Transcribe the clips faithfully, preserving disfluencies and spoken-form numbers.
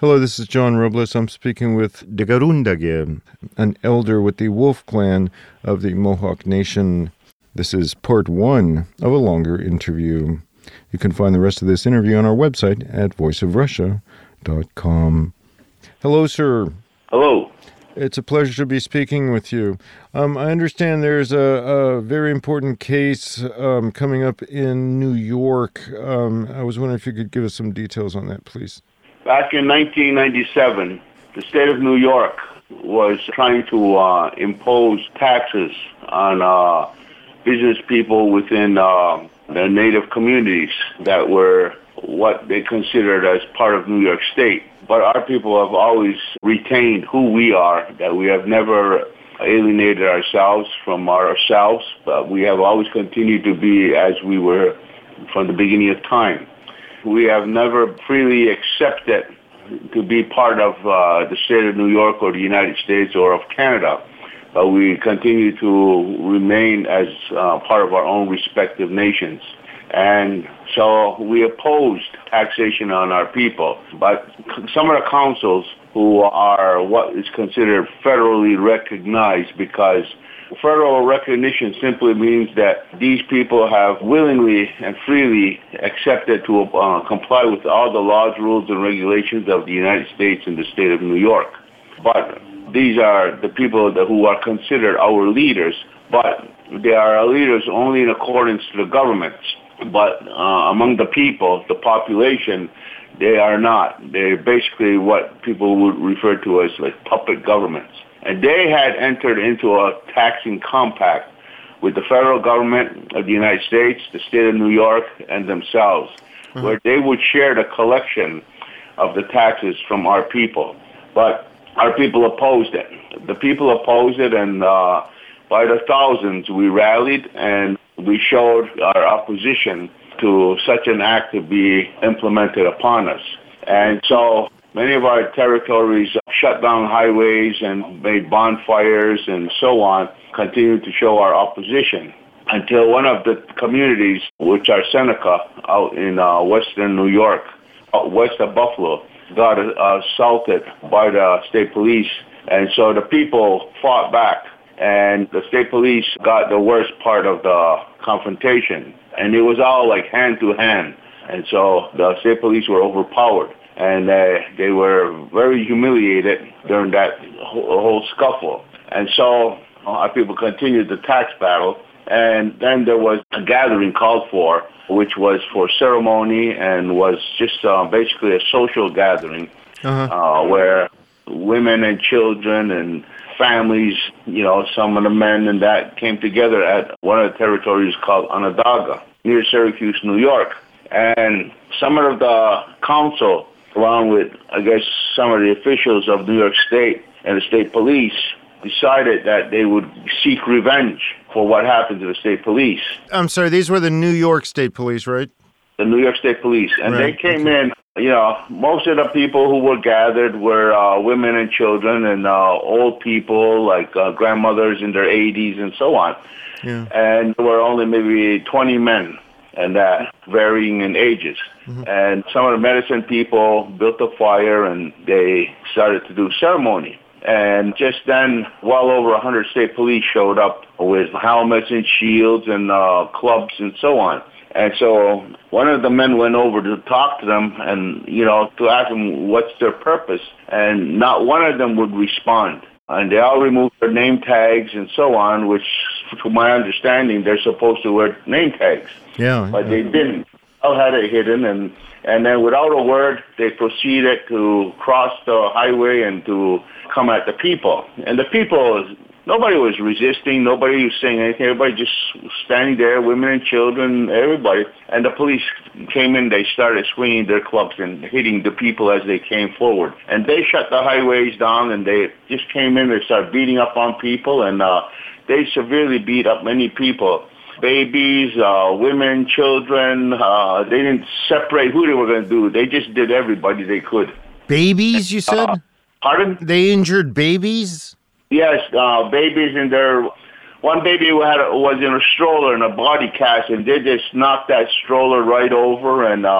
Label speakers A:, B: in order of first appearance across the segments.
A: Hello, this is John Robles. I'm speaking with Degarundage, an elder with the Wolf Clan of the Mohawk Nation. This is part one of a longer interview. You can find the rest of this interview on our website at voice of russia dot com. Hello, sir.
B: Hello.
A: It's a pleasure to be speaking with you. Um, I understand there's a, a very important case um, coming up in New York. Um, I was wondering if you could give us some details on that, please.
B: Back in nineteen ninety-seven, the state of New York was trying to uh, impose taxes on uh, business people within uh, the native communities that were what they considered as part of New York State. But our people have always retained who we are, that we have never alienated ourselves from ourselves, but we have always continued to be as we were from the beginning of time. We have never freely accepted to be part of uh, the state of New York or the United States or of Canada, but we continue to remain as uh, part of our own respective nations. And so we opposed taxation on our people. But some of the councils who are what is considered federally recognized, because federal recognition simply means that these people have willingly and freely accepted to uh, comply with all the laws, rules, and regulations of the United States and the state of New York. But these are the people that, who are considered our leaders, but they are our leaders only in accordance to the governments. But uh, among the people, the population, they are not. They're basically what people would refer to as like puppet governments. And they had entered into a taxing compact with the federal government of the United States, the state of New York, and themselves, mm-hmm. where they would share the collection of the taxes from our people. But our people opposed it. The people opposed it, and uh, by the thousands we rallied and we showed our opposition to such an act to be implemented upon us. And so many of our territories shut down highways and made bonfires and so on, continued to show our opposition until one of the communities, which are Seneca, out in uh, western New York, out west of Buffalo, got uh, assaulted by the state police. And so the people fought back, and the state police got the worst part of the confrontation. And it was all like hand to hand. And so the state police were overpowered. And uh, they were very humiliated during that whole, whole scuffle. And so uh, our people continued the tax battle. And then there was a gathering called for, which was for ceremony and was just uh, basically a social gathering uh-huh. uh, where women and children and families, you know, some of the men and that came together at one of the territories called Onondaga, near Syracuse, New York. And some of the council, along with, I guess, some of the officials of New York State and the state police, decided that they would seek revenge for what happened to the state police.
A: I'm sorry, these were the New York State Police, right?
B: The New York State Police. And
A: right.
B: they came okay. in, you know, most of the people who were gathered were uh, women and children and uh, old people, like uh, grandmothers in their eighties and so on. Yeah. And there were only maybe twenty men, and that varying in ages. Mm-hmm. And some of the medicine people built a fire and they started to do ceremony. And just then, well over one hundred state police showed up with helmets and shields and uh, clubs and so on. And so one of the men went over to talk to them and, you know, to ask them what's their purpose. And not one of them would respond. And they all removed their name tags and so on, which, to my understanding, they're supposed to wear name tags.
A: Yeah.
B: But
A: yeah.
B: they didn't. They all had it hidden. And, and then without a word, they proceeded to cross the highway and to come at the people. And the people, nobody was resisting. Nobody was saying anything. Everybody just standing there, women and children, everybody. And the police came in. They started swinging their clubs and hitting the people as they came forward. And they shut the highways down, and they just came in. They started beating up on people, and uh, they severely beat up many people. Babies, uh, women, children. Uh, they didn't separate who they were going to do. They just did everybody they could.
A: Babies, you said?
B: Uh, pardon?
A: They injured babies?
B: Yes, uh, babies in their... One baby who had a, was in a stroller in a body cast, and they just knocked that stroller right over, and uh,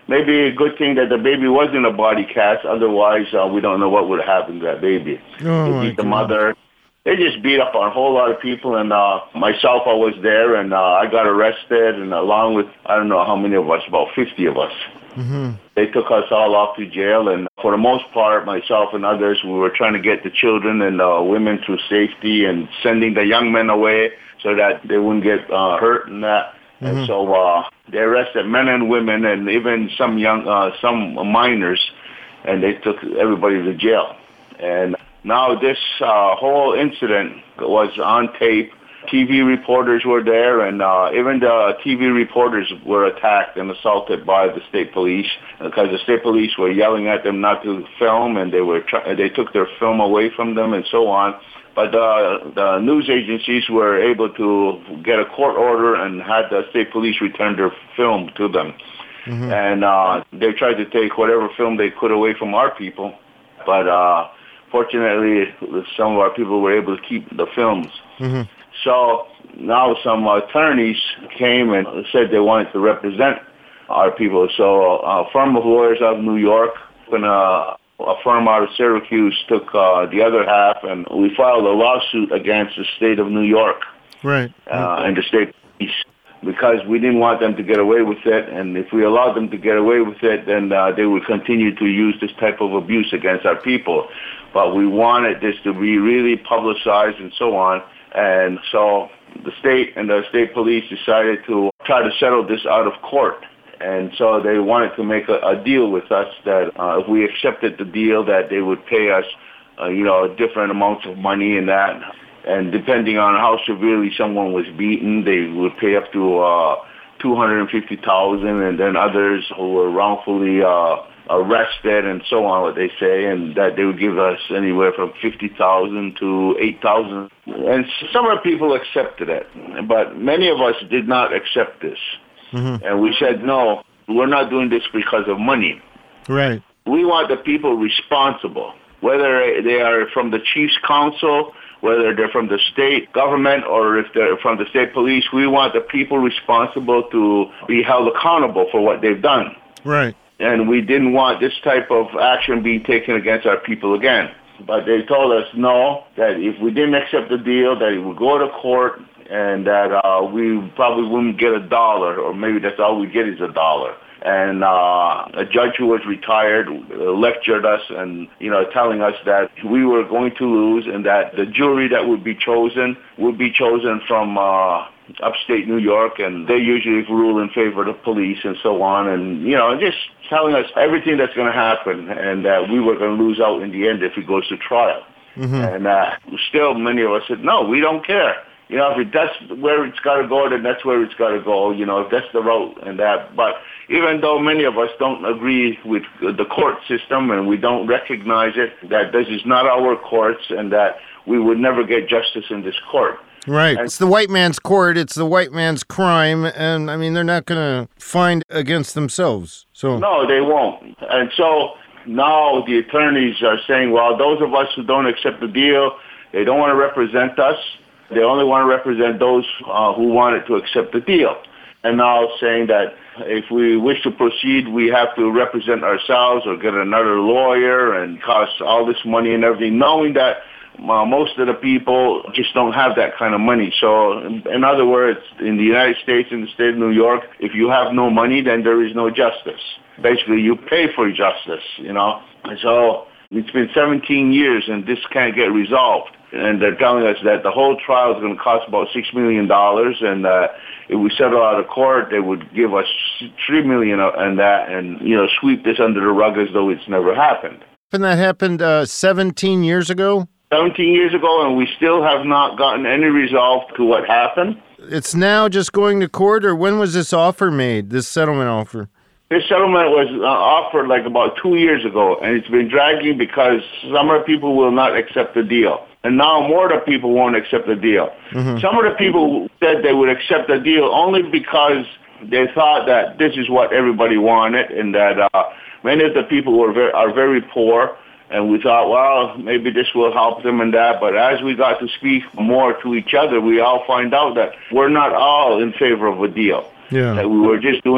B: maybe a good thing that the baby was in a body cast. Otherwise, uh, we don't know what would have happened to that baby.
A: Oh,
B: they beat the mother. They just beat up on a whole lot of people. And uh, myself, I was there, and uh, I got arrested. And along with, I don't know how many of us, about fifty of us.
A: Mm-hmm.
B: They took us all off to jail. And for the most part, myself and others, we were trying to get the children and uh, women to safety and sending the young men away so that they wouldn't get uh, hurt and that. Mm-hmm. And so uh, they arrested men and women and even some young, uh, some minors, and they took everybody to jail. And now this uh, whole incident was on tape. T V reporters were there, and uh, even the T V reporters were attacked and assaulted by the state police because the state police were yelling at them not to film, and they were try- they took their film away from them and so on. But uh, the news agencies were able to get a court order and had the state police return their film to them. Mm-hmm. And uh, they tried to take whatever film they could away from our people. But uh, fortunately, some of our people were able to keep the films. Mm-hmm. So now some attorneys came and said they wanted to represent our people. So a firm of lawyers out of New York and a, a firm out of Syracuse took uh, the other half, and we filed a lawsuit against the state of New York.
A: Right.
B: Uh, and the state police, because we didn't want them to get away with it. And if we allowed them to get away with it, then uh, they would continue to use this type of abuse against our people. But we wanted this to be really publicized and so on. And so the state and the state police decided to try to settle this out of court. And so they wanted to make a, a deal with us that uh, if we accepted the deal, that they would pay us, uh, you know, different amounts of money and that. And depending on how severely someone was beaten, they would pay up to uh, two hundred fifty thousand dollars, and then others who were wrongfully uh, arrested and so on, what they say, and that they would give us anywhere from fifty thousand dollars to eight thousand dollars. And some of the people accepted it, but many of us did not accept this. Mm-hmm. And we said, no, we're not doing this because of money.
A: Right.
B: We want the people responsible, whether they are from the chief's council, whether they're from the state government, or if they're from the state police. We want the people responsible to be held accountable for what they've done.
A: Right.
B: And we didn't want this type of action being taken against our people again. But they told us no, that if we didn't accept the deal, that it would go to court, and that uh, we probably wouldn't get a dollar, or maybe that's all we get is a dollar. And uh, a judge who was retired lectured us and, you know, telling us that we were going to lose, and that the jury that would be chosen would be chosen from uh, upstate New York, and they usually rule in favor of the police and so on. And, you know, just telling us everything that's going to happen, and that we were going to lose out in the end if it goes to trial. Mm-hmm. And uh, still many of us said, no, we don't care. You know, if that's where it's got to go, then that's where it's got to go. You know, if that's the route and that. But even though many of us don't agree with the court system and we don't recognize it, that this is not our courts and that we would never get justice in this court.
A: Right.
B: And
A: it's the white man's court. It's the white man's crime. And, I mean, they're not going to find against themselves. So
B: no, they won't. And so now the attorneys are saying, well, those of us who don't accept the deal, they don't want to represent us. They only want to represent those uh, who wanted to accept the deal. And now saying that if we wish to proceed, we have to represent ourselves or get another lawyer and cost all this money and everything, knowing that uh, most of the people just don't have that kind of money. So in, in other words, in the United States, in the state of New York, if you have no money, then there is no justice. Basically, you pay for justice, you know. And so it's been seventeen years and this can't get resolved. And they're telling us that the whole trial is going to cost about six million dollars, and uh, if we settle out of court, they would give us three million dollars and that, and, you know, sweep this under the rug as though it's never happened.
A: And that happened uh, seventeen years ago?
B: seventeen years ago, and we still have not gotten any resolve to what happened.
A: It's now just going to court, or when was this offer made, this settlement offer?
B: This settlement was uh, offered like about two years ago, and it's been dragging because some of the people will not accept the deal. And now more of the people won't accept the deal. Mm-hmm. Some of the people said they would accept the deal only because they thought that this is what everybody wanted, and that uh, many of the people were very, are very poor. And we thought, well, maybe this will help them and that. But as we got to speak more to each other, we all find out that we're not all in favor of a deal.
A: Yeah.
B: That we were just doing it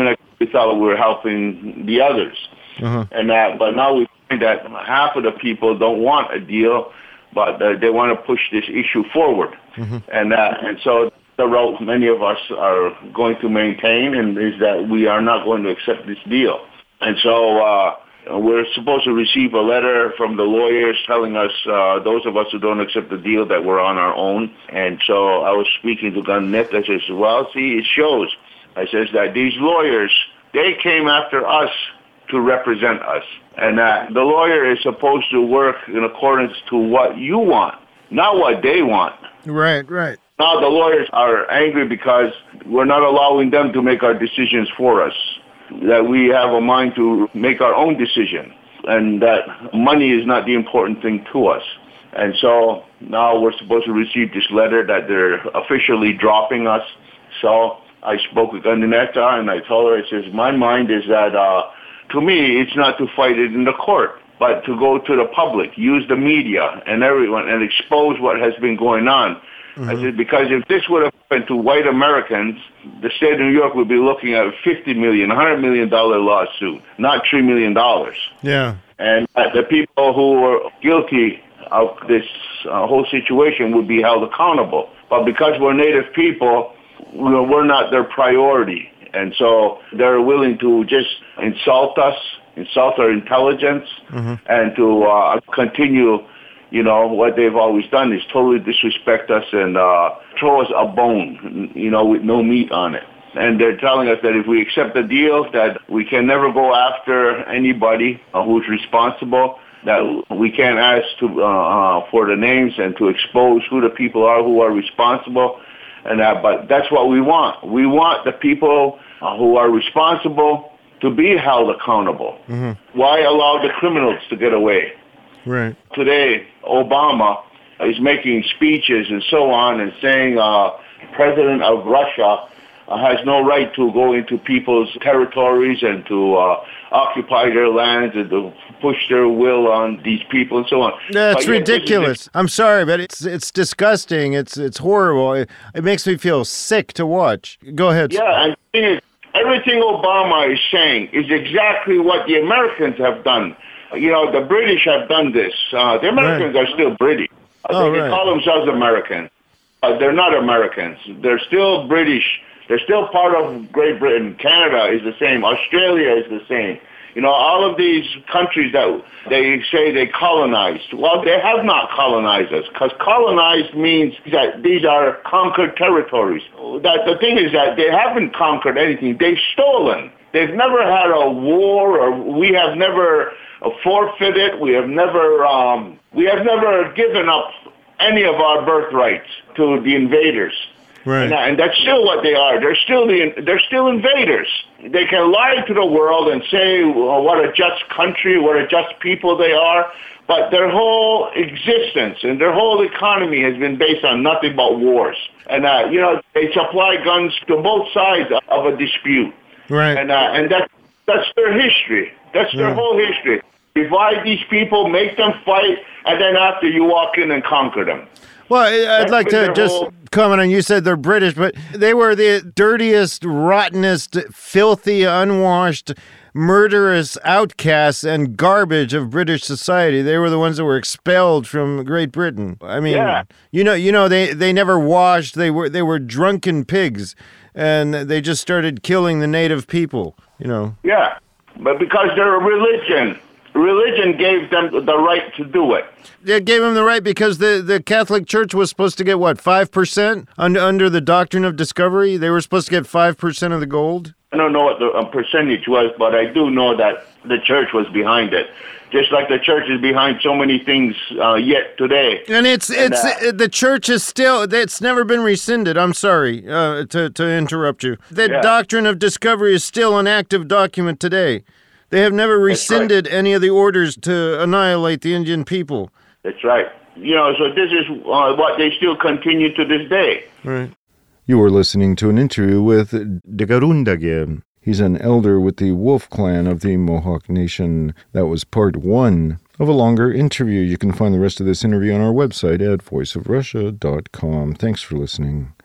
B: we thought we were helping the others.
A: Uh-huh.
B: And that, but now we find that half of the people don't want a deal, but uh, they want to push this issue forward. Mm-hmm. And uh, and so the route many of us are going to maintain and is that we are not going to accept this deal. And so uh, we're supposed to receive a letter from the lawyers telling us, uh, those of us who don't accept the deal, that we're on our own. And so I was speaking to Gunnet. I says, well, see, it shows. I says that these lawyers, they came after us to represent us. And that the lawyer is supposed to work in accordance to what you want, not what they want.
A: Right, right.
B: Now the lawyers are angry because we're not allowing them to make our decisions for us, that we have a mind to make our own decision, and that money is not the important thing to us. And so now we're supposed to receive this letter that they're officially dropping us. So I spoke with Gandineta and I told her, I says, my mind is that, uh, to me, it's not to fight it in the court, but to go to the public, use the media and everyone and expose what has been going on. Mm-hmm. I said, because if this would have happened to white Americans, the state of New York would be looking at a fifty million dollars, one hundred million dollars lawsuit, not three million dollars.
A: Yeah.
B: And uh, the people who were guilty of this uh, whole situation would be held accountable. But because we're Native people, we're not their priority. And so they're willing to just insult us, insult our intelligence, mm-hmm. and to uh, continue, you know, what they've always done is totally disrespect us and uh, throw us a bone, you know, with no meat on it. And they're telling us that if we accept the deal, that we can never go after anybody uh, who's responsible, that we can't ask to, uh, uh, for the names and to expose who the people are who are responsible. And that, but that's what we want. We want the people uh, who are responsible to be held accountable. Mm-hmm. Why allow the criminals to get away?
A: Right.
B: Today, Obama is making speeches and so on and saying uh, President of Russia uh, has no right to go into people's territories and to uh, occupy their lands and to push their will on these people and so on.
A: That's ridiculous. I'm sorry, but it's it's disgusting. It's it's horrible. It, it makes me feel sick to watch. Go ahead.
B: Yeah, and the thing is, everything Obama is saying is exactly what the Americans have done. You know, the British have done this. Uh, the Americans right. are still British.
A: Oh,
B: they
A: right.
B: call themselves Americans. Uh, they're not Americans. They're still British. They're still part of Great Britain. Canada is the same. Australia is the same. You know, all of these countries that they say they colonized, well, they have not colonized us, because colonized means that these are conquered territories. That the thing is that they haven't conquered anything. They've stolen. They've never had a war, or we have never forfeited. We have never, um, we have never given up any of our birthrights to the invaders.
A: Right.
B: And, and that's still what they are. They're still the, they're still invaders. They can lie to the world and say well, what a just country, what a just people they are, but their whole existence and their whole economy has been based on nothing but wars. And uh, you know, they supply guns to both sides of a dispute.
A: Right.
B: And uh, and that's that's their history. That's their yeah. whole history. Divide these people, make them fight, and then after you walk in and conquer them.
A: Well, I'd
B: That's
A: like to just
B: whole...
A: comment on, you said they're British, but they were the dirtiest, rottenest, filthy, unwashed, murderous outcasts and garbage of British society. They were the ones that were expelled from Great Britain. I mean,
B: yeah.
A: you know, you know, they, they never washed. They were they were drunken pigs, and they just started killing the native people, you know.
B: Yeah, but because they're a religion. Religion gave them the right to do it.
A: It gave them the right because the, the Catholic Church was supposed to get, what, five percent under, under the doctrine of discovery? They were supposed to get five percent of the gold?
B: I don't know what the uh, percentage was, but I do know that the church was behind it. Just like the church is behind so many things uh, yet today.
A: And it's and, it's uh, the church is still, it's never been rescinded. I'm sorry uh, to, to interrupt you. The yeah. doctrine of discovery is still an active document today. They have never rescinded right. any of the orders to annihilate the Indian people.
B: That's right. You know, so this is uh, what they still continue to this day.
A: Right. You were listening to an interview with Degarundage. He's an elder with the Wolf Clan of the Mohawk Nation. That was part one of a longer interview. You can find the rest of this interview on our website at voice of russia dot com. Thanks for listening.